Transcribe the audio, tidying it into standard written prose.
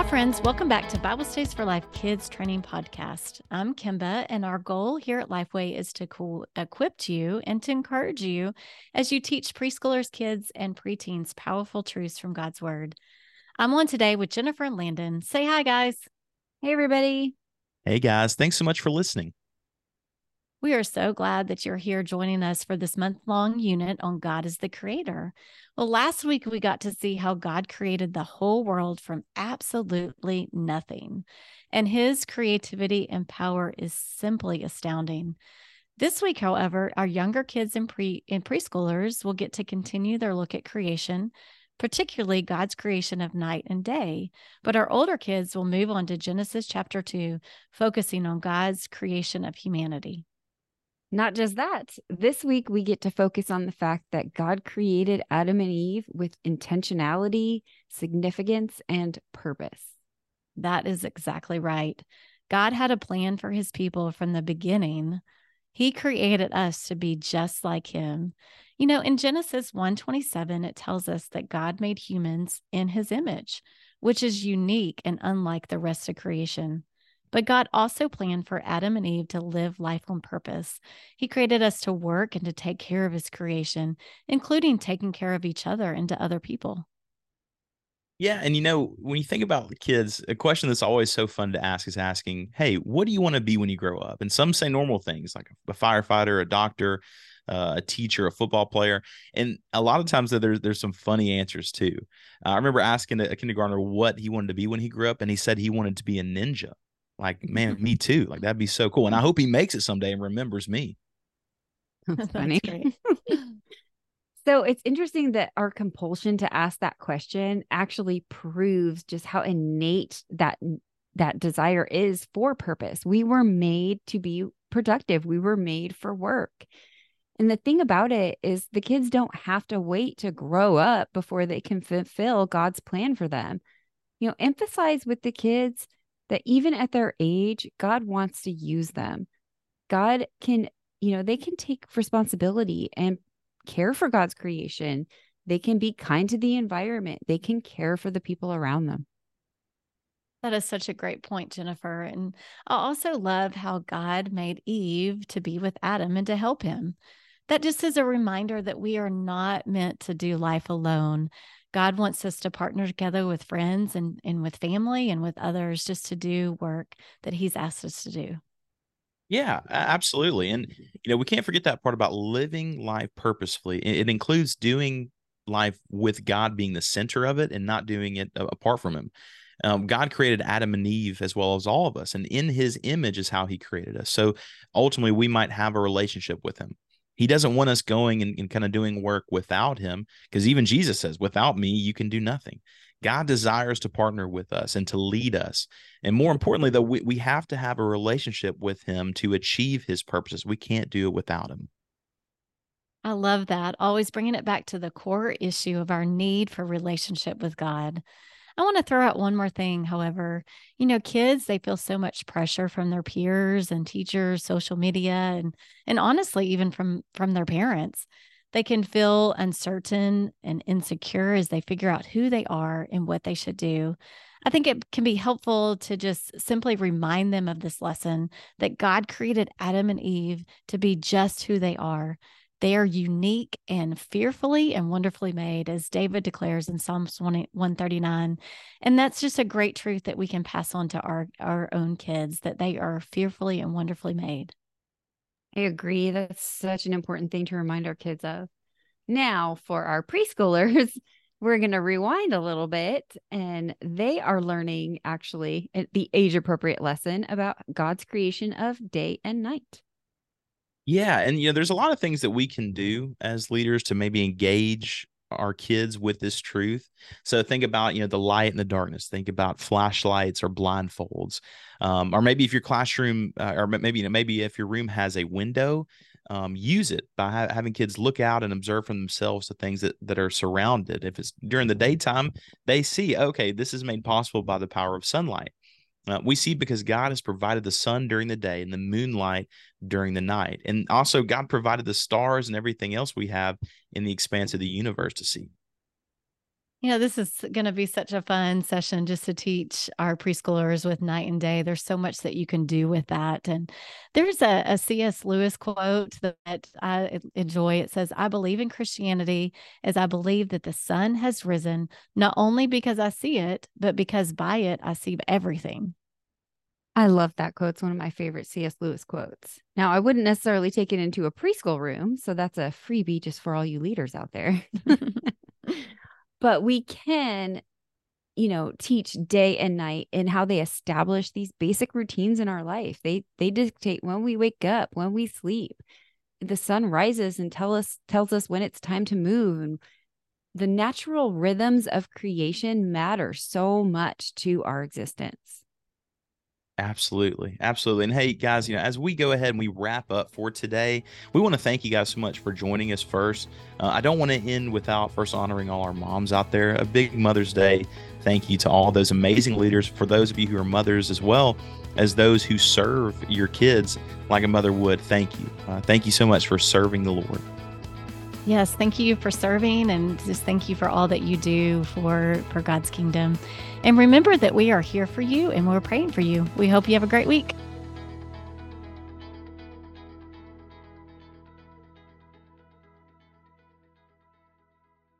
friends. Welcome back to Bible Studies for Life Kids Training Podcast. I'm Kimba, and our goal here at Lifeway is to equip you and to encourage you as you teach preschoolers, kids, and preteens powerful truths from God's Word. I'm on today with Jennifer and Landon. Say hi, guys. Hey, everybody. Hey, guys. Thanks so much for listening. We are so glad that you're here joining us for this month-long unit on God as the Creator. Well, last week we got to see how God created the whole world from absolutely nothing, and His creativity and power is simply astounding. This week, however, our younger kids and preschoolers will get to continue their look at creation, particularly God's creation of night and day. But our older kids will move on to Genesis chapter 2, focusing on God's creation of humanity. Not just that, this week we get to focus on the fact that God created Adam and Eve with intentionality, significance, and purpose. That is exactly right. God had a plan for His people from the beginning. He created us to be just like Him. You know, in Genesis 1:27, it tells us that God made humans in His image, which is unique and unlike the rest of creation. But God also planned for Adam and Eve to live life on purpose. He created us to work and to take care of His creation, including taking care of each other and to other people. Yeah. And, when you think about the kids, a question that's always so fun to ask is asking, hey, what do you want to be when you grow up? And some say normal things like a firefighter, a doctor, a teacher, a football player. And a lot of times there's some funny answers too. I remember asking a kindergartner what he wanted to be when he grew up, and he said he wanted to be a ninja. Like, man, me too. Like, that'd be so cool. And I hope he makes it someday and remembers me. That's funny. Great. So it's interesting that our compulsion to ask that question actually proves just how innate that desire is for purpose. We were made to be productive. We were made for work. And the thing about it is the kids don't have to wait to grow up before they can fulfill God's plan for them. Emphasize with the kids that even at their age, God wants to use them. God can, they can take responsibility and care for God's creation. They can be kind to the environment. They can care for the people around them. That is such a great point, Jennifer. And I also love how God made Eve to be with Adam and to help him. That just is a reminder that we are not meant to do life alone. God wants us to partner together with friends and with family and with others just to do work that He's asked us to do. Yeah, absolutely. And, we can't forget that part about living life purposefully. It includes doing life with God being the center of it and not doing it apart from Him. God created Adam and Eve as well as all of us, and in His image is how He created us. So ultimately, we might have a relationship with Him. He doesn't want us going and kind of doing work without Him, because even Jesus says, without me, you can do nothing. God desires to partner with us and to lead us. And more importantly, though, we have to have a relationship with Him to achieve His purposes. We can't do it without Him. I love that. Always bringing it back to the core issue of our need for relationship with God. I want to throw out one more thing, however. Kids, they feel so much pressure from their peers and teachers, social media, and honestly, even from their parents. They can feel uncertain and insecure as they figure out who they are and what they should do. I think it can be helpful to just simply remind them of this lesson that God created Adam and Eve to be just who they are. They are unique and fearfully and wonderfully made, as David declares in Psalms 139. And that's just a great truth that we can pass on to our own kids, that they are fearfully and wonderfully made. I agree. That's such an important thing to remind our kids of. Now, for our preschoolers, we're going to rewind a little bit, and they are learning actually the age-appropriate lesson about God's creation of day and night. Yeah. And, there's a lot of things that we can do as leaders to maybe engage our kids with this truth. So think about, the light and the darkness. Think about flashlights or blindfolds. Or maybe if your classroom, or maybe if your room has a window, use it by having kids look out and observe for themselves the things that are surrounded. If it's during the daytime, they see, okay, this is made possible by the power of sunlight. We see because God has provided the sun during the day and the moonlight during the night. And also God provided the stars and everything else we have in the expanse of the universe to see. This is going to be such a fun session just to teach our preschoolers with night and day. There's so much that you can do with that. And there's a C.S. Lewis quote that I enjoy. It says, "I believe in Christianity as I believe that the sun has risen, not only because I see it, but because by it I see everything." I love that quote. It's one of my favorite C.S. Lewis quotes. Now, I wouldn't necessarily take it into a preschool room, so that's a freebie just for all you leaders out there. But we can, teach day and night and how they establish these basic routines in our life. They dictate when we wake up, when we sleep. The sun rises and tells us when it's time to move. And the natural rhythms of creation matter so much to our existence. Absolutely. Absolutely. And hey, guys, as we go ahead and we wrap up for today, we want to thank you guys so much for joining us first. I don't want to end without first honoring all our moms out there. A big Mother's Day thank you to all those amazing leaders, for those of you who are mothers as well as those who serve your kids like a mother would. Thank you. Thank you so much for serving the Lord. Yes, thank you for serving, and just thank you for all that you do for God's kingdom. And remember that we are here for you and we're praying for you. We hope you have a great week.